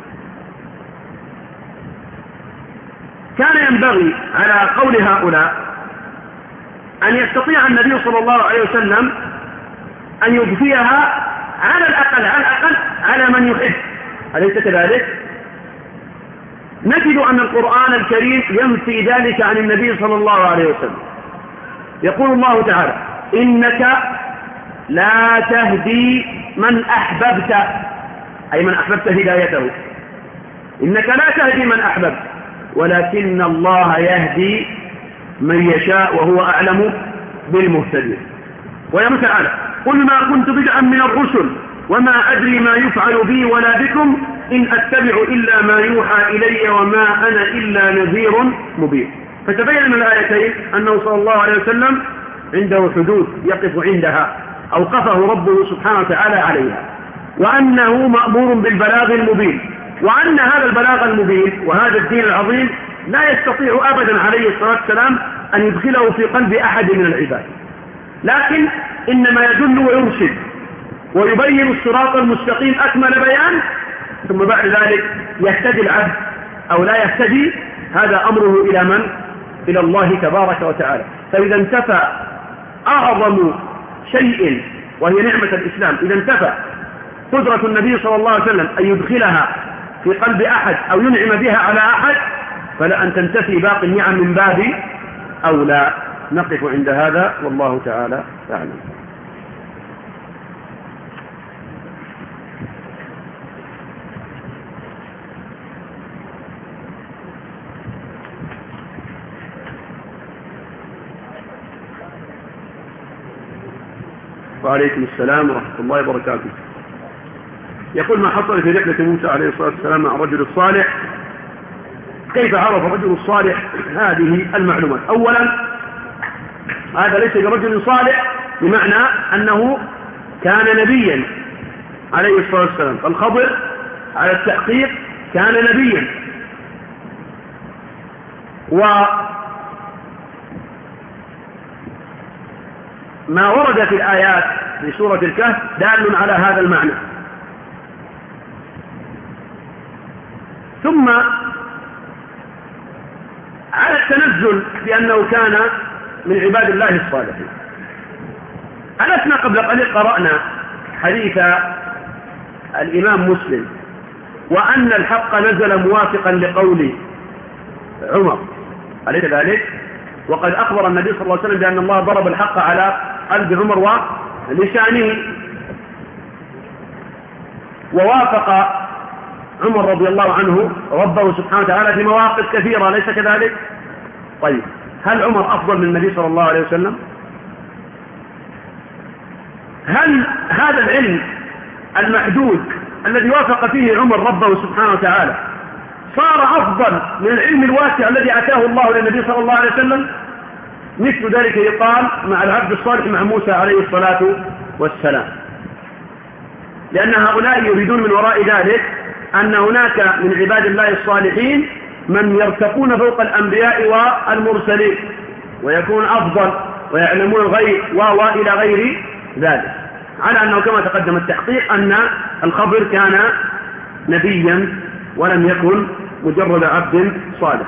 [SPEAKER 1] كان ينبغي على قول هؤلاء أن يستطيع النبي صلى الله عليه وسلم أن يضفيها على الأقل على من يحب، أليس كذلك؟ نجد أن القرآن الكريم ينفي ذلك عن النبي صلى الله عليه وسلم. يقول الله تعالى: إنك لا تهدي من أحببت، أي من أحببت هدايته. إنك لا تهدي من أحببت ولكن الله يهدي من يشاء وهو أعلم بالمهتدين. ويقول تعالى: قل ما كنت بدعا من الرسل وما أدري ما يفعل بي ولا بكم إن أتبع إلا ما يوحى إلي وما أنا إلا نذير مبين. فتبين من الآيتين أنه صلى الله عليه وسلم عنده حدود يقف عندها أوقفه ربه سبحانه وتعالى عليها، وأنه مأمور بالبلاغ المبين، وأن هذا البلاغ المبين وهذا الدين العظيم لا يستطيع أبدا عليه الصلاة والسلام أن يدخله في قلب أحد من العباد، لكن إنما يدل ويرشد ويبين الصراط المستقيم أكمل بيان، ثم بعد ذلك يهتدي العبد أو لا يهتدي، هذا أمره إلى من؟ إلى الله تبارك وتعالى. فإذا انتفى أعظم شيء وهي نعمة الإسلام، إذا انتفى قدرة النبي صلى الله عليه وسلم أن يدخلها في قلب أحد أو ينعم بها على أحد، فلا أن تنتفي باقي النعم من باب أولى. نقف عند هذا والله تعالى أعلم. وعليكم السلام ورحمة الله وبركاته. يقول: ما حصل في رحلة موسى عليه الصلاة والسلام مع الرجل الصالح؟ كيف عرف الرجل الصالح هذه المعلومات؟ أولا، هذا ليس برجل صالح بمعنى أنه كان نبيا عليه الصلاة والسلام، فالخضر على التحقيق كان نبيا، ما ورد في الآيات في سورة الكهف دال على هذا المعنى. ثم على التنزل بأنه كان من عباد الله الصالحين. ألسنا قبل قليل قرأنا حديث الإمام مسلم وأن الحق نزل موافقا لقول عمر، أليس ذلك؟ وقد أخبر النبي صلى الله عليه وسلم بأن الله ضرب الحق على قلب عمر ولسانه، ووافق عمر رضي الله عنه ربه سبحانه وتعالى في مواقف كثيرة، ليس كذلك؟ طيب، هل عمر أفضل من النبي صلى الله عليه وسلم؟ هل هذا العلم المحدود الذي وافق فيه عمر ربه سبحانه وتعالى صار أفضل من العلم الواسع الذي أتاه الله للنبي صلى الله عليه وسلم؟ مثل ذلك يقال مع العبد الصالح مع موسى عليه الصلاة والسلام، لأن هؤلاء يريدون من وراء ذلك أن هناك من عباد الله الصالحين من يرتقون فوق الأنبياء والمرسلين ويكون أفضل ويعلمون الغيب وإلى غير ذلك، على أنه كما تقدم التحقيق أن الخضر كان نبيا ولم يكن مجرد عبد صالح.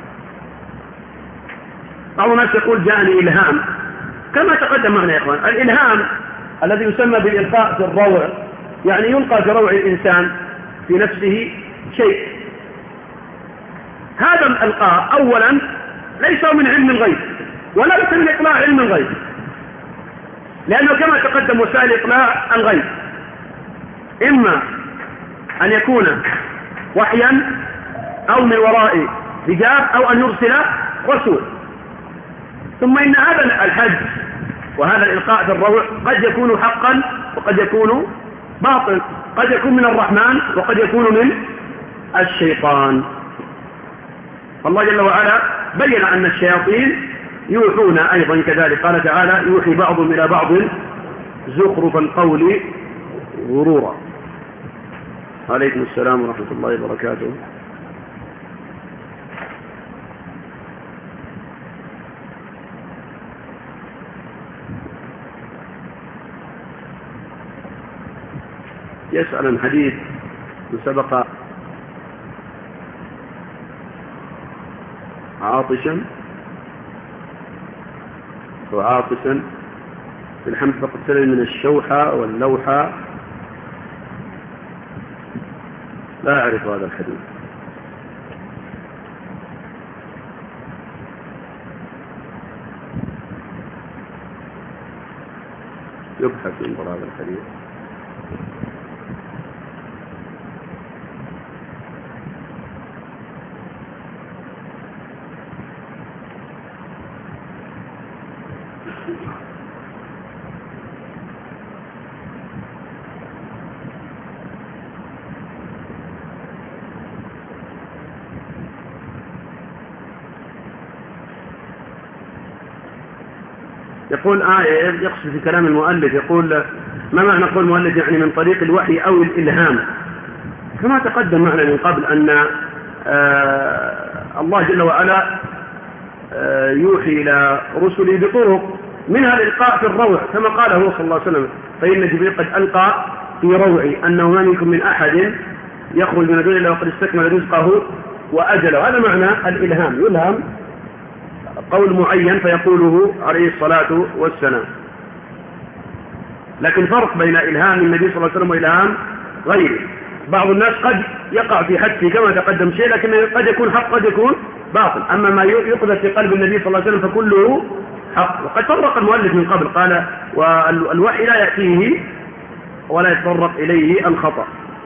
[SPEAKER 1] بعض الناس يقول: جاءني إلهام. كما تقدم معنا يا إخوان، الإلهام الذي يسمى بالإلقاء في الروع، يعني يلقى في روع الإنسان في نفسه شيء. هذا الإلقاء أولا ليس من علم الغيب ولا ليس من إقلاع علم الغيب، لأنه كما تقدم وسائل إقلاع الغيب إما أن يكون وحيا أو من وراء حجاب أو أن يرسل رسول. ثم إن هذا الحج وهذا الإلقاء في الروع قد يكون حقا وقد يكون باطل، قد يكون من الرحمن وقد يكون من الشيطان. الله جل وعلا بين أن الشياطين يوحون أيضا كذلك، قال تعالى يوحي بعضهم إلى بعض زخرف القول غرورا. عليكم السلام ورحمة الله وبركاته. يسأل عن حديث سبق عاطشا وعاطسا في الحمد فقد سلم من الشوحة واللوحة. لا أعرف هذا الحديث. يبحث عن هذا الحديث. يقول يقصد في كلام المؤلف، يقول ما معنى قول المؤلف يعني من طريق الوحي أو الإلهام؟ كما تقدم معنا من قبل أن الله جل وعلا يوحي إلى رسله بطرق، منها الإلقاء في الروع كما قال هو صلى الله عليه وسلم فإن جبريل قد ألقى في روعي أنه ما منكم من أحد يخرج من دون الله وقد استكمل رزقه وأجله. هذا معنى الإلهام، يلهم قول معين فيقوله عليه الصلاة والسلام. لكن فرق بين إلهام النبي صلى الله عليه وسلم وإلهام غيره. بعض الناس قد يقع في حدثه كما تقدم شيء، لكن قد يكون حق قد يكون باطل. أما ما يقذف في قلب النبي صلى الله عليه وسلم فكله حق. وقد فرق المؤلف من قبل قال والوحي لا يأتيه ولا يتطرق إليه الخطأ.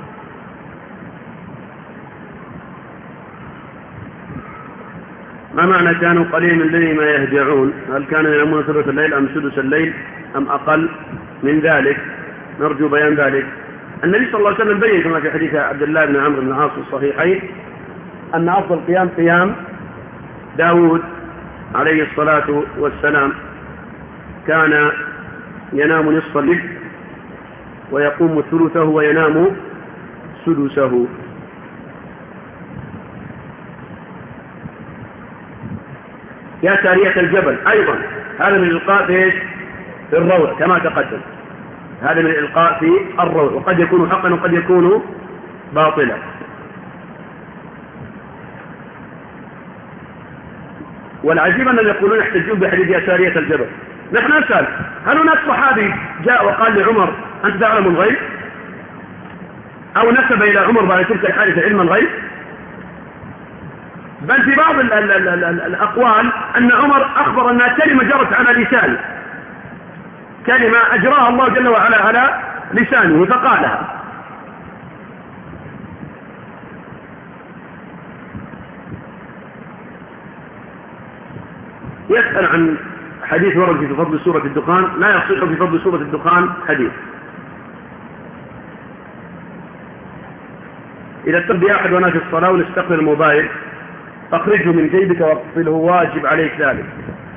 [SPEAKER 1] ما معنى كانوا قليل من الليل ما يهجعون؟ هل كانوا ينامون ثلث الليل أم سدس الليل أم أقل من ذلك؟ نرجو بيان ذلك. النبي صلى الله عليه وسلم بين كما في حديث عبد الله بن عمرو بن العاص الصحيحين أن أفضل قيام داود عليه الصلاة والسلام، كان ينام نصف الليل ويقوم ثلثه وينام سدسه. يا سارية الجبل أيضا هذا من الإلقاء في الروع كما تقدم، هذا من الإلقاء في الروع، وقد يكون حقا وقد يكون باطلا. والعجيب أنهم يقولون يحتجون بحديث يا سارية الجبل. نحن نسأل هل هناك صحابي جاء وقال لعمر أنت تعلم الغيب، أو نسب إلى عمر بعد تلك الحادثة علم الغيب؟ بل في بعض الأقوال أن عمر أخبر أنها كلمة جرت على لسانه، كلمة أجراها الله جل وعلا على لسانه فقالها. يسأل عن حديث ورد في فضل سورة الدخان. لا يصح في فضل سورة الدخان حديث. إذا تبدي أحد وأنا في الصلاة ونستقبل الموبايل أخرجه من جيبك واقفله، واجب عليك ذلك.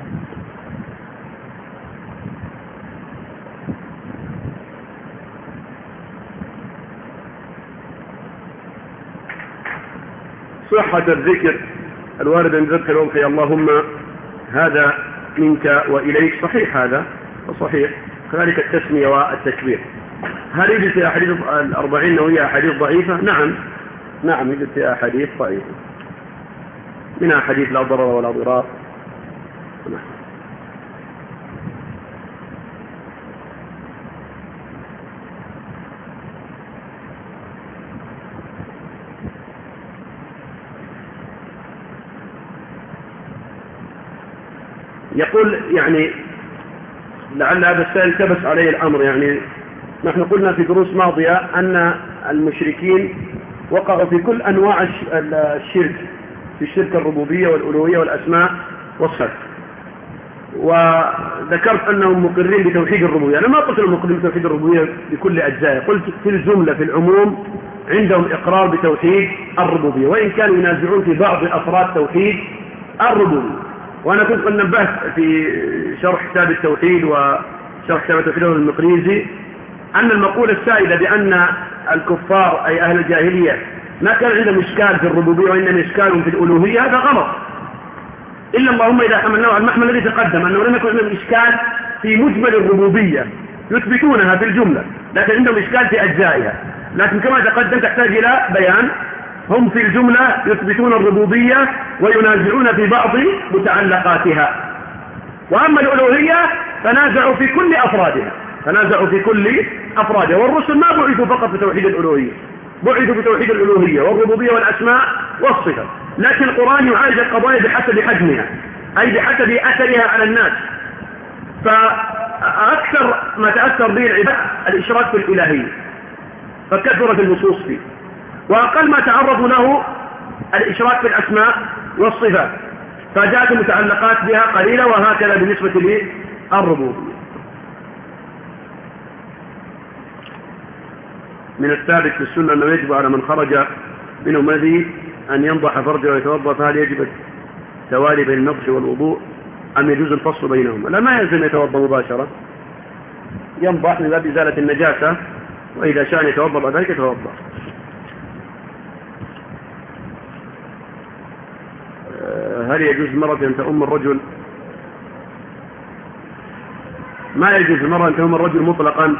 [SPEAKER 1] صحة الذكر الوارد أن ذكر ومحي اللهم هذا منك وإليك، صحيح هذا وصحيح كذلك التسمية والتكبير. هل يوجد في أحاديث الأربعين نووية أحاديث ضعيفة؟ نعم يوجد في أحاديث ضعيفة، منها حديث لا ضرر ولا ضرار. يقول يعني لعل هذا السائل كبس عليه الأمر، يعني نحن قلنا في دروس ماضية أن المشركين وقعوا في كل أنواع الشرك، في الشرك الربوبية والألوهية والأسماء والصفات. وذكرت أنهم مقرين بتوحيد الربوبية. أنا ما قلت أنهم مقرين بتوحيد الربوبية بكل أجزائه، قلت في الجملة في العموم عندهم إقرار بتوحيد الربوبية، وإن كانوا ينازعون في بعض أفراد توحيد الربوبية. وأنا كنت قد نبهت في شرح كتاب التوحيد وشرح كتاب التوحيد المقريزي أن المقولة السائدة بأن الكفار أي أهل الجاهلية ما كان عندهم إشكال في الربوبية وإنما إشكال في الألوهية، هذا غلط. إلا اللهم إذا حملناه على المحمل الذي تقدم أنه لم يكن عندهم إشكال في مجمل الربوبية يثبتونها في الجملة، لكن عندهم إشكال في أجزائها. لكن كما تقدم تحتاج إلى بيان. هم في الجملة يثبتون الربوبية وينازعون في بعض متعلقاتها، وأما الألوهية فنازعوا في كل أفرادها. والرسل ما بعثوا فقط بتوحيد الألوهية، بعثوا بتوحيد الألوهية والربوبية والأسماء والصفات، لكن القرآن يعالج القضايا بحسب حجمها، أي بحسب أثرها على الناس. فأكثر ما تأثر به العباد الإشراك في الإلهية، فكثرت النصوص فيه، وأقل ما تعرضوا له الإشراك في الأسماء والصفات، فجاءت المتعلقات بها قليلة، وهكذا بالنسبة للربوبية. من الثابت في السنة أنه يجب على من خرج منه مذي أن ينضح فرجه ويتوضأ، فهل يجب التوالي بين النضح والوضوء أم يجوز الفصل بينهما؟ لا، ما يلزم يتوضأ مباشرة، ينضح من باب إزالة النجاسة، وإذا شاء يتوضأ بعد ذلك يتوضأ. هل يجوز المرأة أن تؤم الرجل؟ ما يجوز المرأة أن تؤم الرجل مطلقا.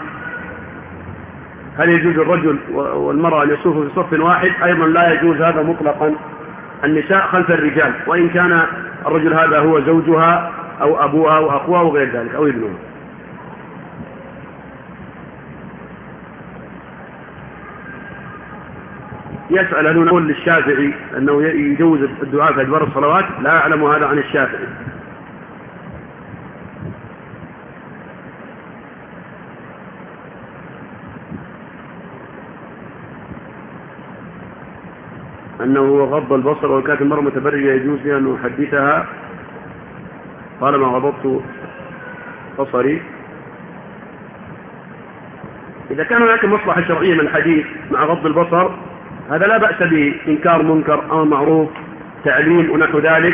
[SPEAKER 1] هل يجوز الرجل والمرأة أن يصوفوا في صف واحد؟ أيضا لا يجوز هذا مطلقا. النساء خلف الرجال، وإن كان الرجل هذا هو زوجها أو أبوها أو أخوها وغير ذلك أو ابنها. يسأل هل نقول للشافعي أنه يجوز الدعاء في أدبار الصلوات؟ لا أعلم هذا عن الشافعي. أنه هو غض البصر وكانت المرأة متبرجة يجوز لي أن أحدثها طالما غضبت بصري. إذا كان هناك مصلحة شرعية من الحديث مع غض البصر هذا لا بأس به، إنكار منكر أو معروف، تعليم ونحو ذلك،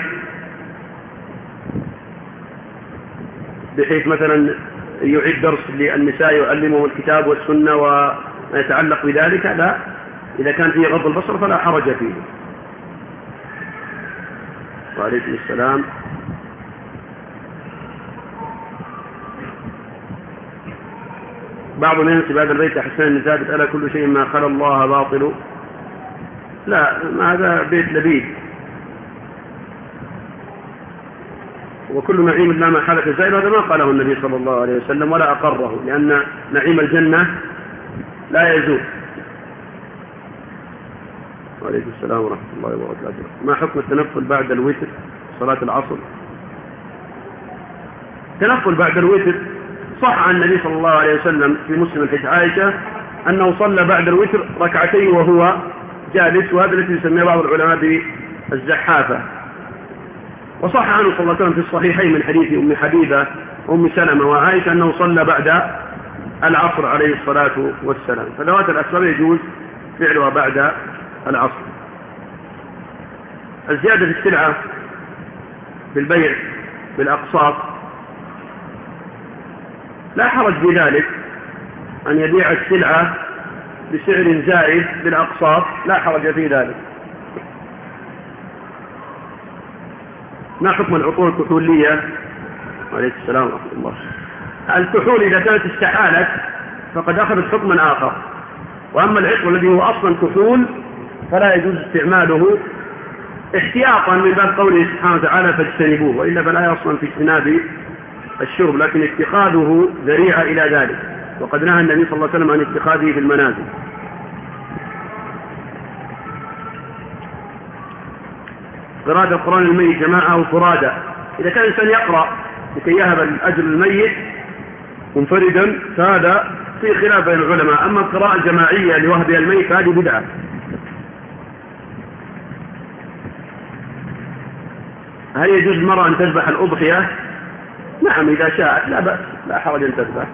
[SPEAKER 1] بحيث مثلا يعيد درس للنساء يعلمهم الكتاب والسنة وما يتعلق بذلك، لا، إذا كان فيه غض البصر فلا حرج فيه. وعليكم السلام. بعض من ينسب هذا البيت حسين النساء ألا كل شيء ما خلى الله باطل؟ لا، هذا بيت لبيد، وكل نعيم لا محالة زائل، هذا ما قاله النبي صلى الله عليه وسلم ولا أقره، لأن نعيم الجنة لا يزول. وعليكم السلام ورحمة الله وبركاته. ما حكم التنفل بعد الوتر صلاة العصر؟ التنفل بعد الوتر صح عن النبي صلى الله عليه وسلم في مسلم الحديث عائشة أنه صلى بعد الوتر ركعتين وهو جالس، وهذا الذي يسميه بعض العلماء بالزحافة. وصح عنه صلى الله عليه وسلم في الصحيحين من حديث أم حبيبة أم سلمة وعائشة أنه صلى بعد العصر عليه الصلاة والسلام. فذوات الأسباب يجوز فعلها بعد العصر. الزيادة في السلعة في البيع بالأقساط لا حرج بذلك، أن يبيع السلعة بسعر زائد بالأقساط لا حرج في ذلك. ما حكم العقول الكحولية؟ وعليكم السلام ورحمة الله. الكحول إذا كانت استحالت فقد أخذت حكما آخر، وأما العطر الذي هو أصلا كحول فلا يجوز استعماله احتياطا من باب قوله سبحانه وتعالى فاجتنبوه، وإلا فلا أصلا في اجتناب الشرب، لكن اتخاذه ذريعة إلى ذلك، وقد نهى النبي صلى الله عليه وسلم عن اتخاذه في المنازل. قراءة القرآن الميت جماعة أو فرادى، إذا كان الإنسان يقرأ لكي يهب الأجر الميت منفردا فهذا في خلاف بين العلماء، أما القراءة الجماعية لوهبها الميت فهذه بدعة. هل يجوز المرأة أن تذبح الأضحية؟ نعم إذا شاءت لا بأس، لا حرج أن تذبح.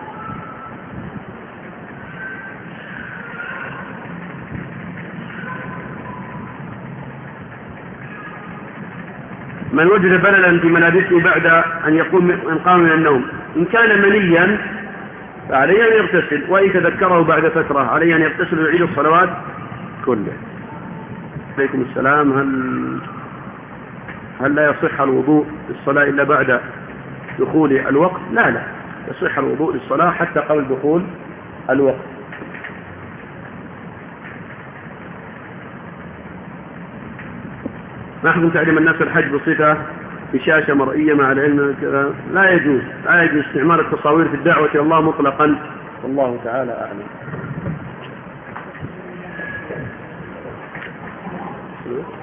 [SPEAKER 1] من وجد بللا في ملابسه بعد أن قام من النوم، إن كان منيا فعليه أن يغتسل، وإن تذكره بعد فترة عليه أن يغتسل ويعيد الصلوات كلها. عليكم السلام. هل لا يصح الوضوء للصلاة إلا بعد دخول الوقت؟ لا يصح الوضوء للصلاة حتى قبل دخول الوقت. ما حكم تعليم الناس الحج بصفة بشاشة مرئية مع العلم كذا؟ لا يجوز استعمال التصاوير في الدعوة إلى الله مطلقا، والله تعالى أعلم.